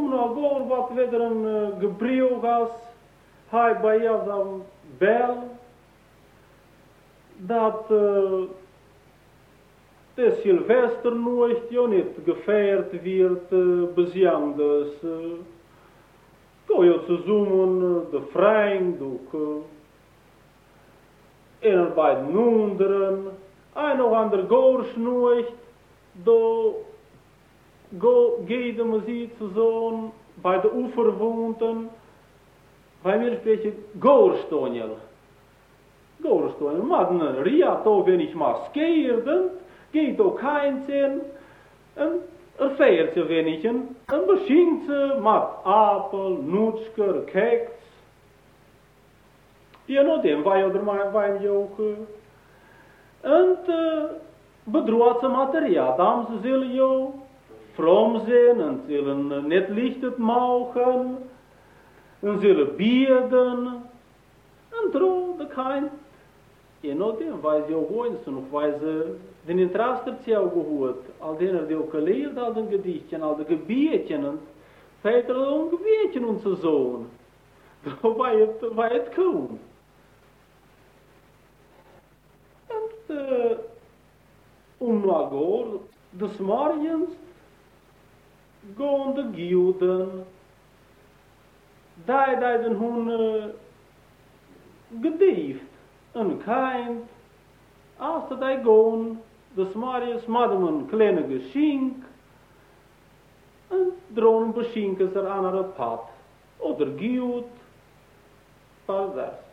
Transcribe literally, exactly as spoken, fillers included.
toen al gewoon wat weer een uh, gebruik was, hij bij jou dan bel, dat uh, de Silvester nooit ja niet gefeierd werd uh, bezang, dus uh, go je te zoomen, uh, de vreemd ook, uh, en bij de noenderen, en nog aan de goors nooit, do go geide muziek zo bij de oeverwoonden, bij mir spreken goorstoniel. Goorstoniel, maar een ria toch wenn ich maar skeerden, geht ook kein zin, en er feiert ze wenigchen, en beschinkt ze met apel, noetsker, keks. Ja, nou dem wij er maar bij joken. En uh, bedroht ze materiaal, dan ze zullen jou from zijn en zullen net licht mogen en zullen bieden en trouw de kein. Je know dem, weil sie auch wollen, noch weil sie den Interesse auch gehoord, al denen die ook geleerd al den gedichtchen, al de gebiedchen en feiter een gebiedchen onze zoon. Waar het, waar het komt. En uh, om nou goor, des morgens gaan de gilden, daar daar den hun uh, gedieft. Een kind, als dat hij gaan, des morgens madden een kleine geschenk, en dronen beschenken ze aan het pad, oder gilt, pas das.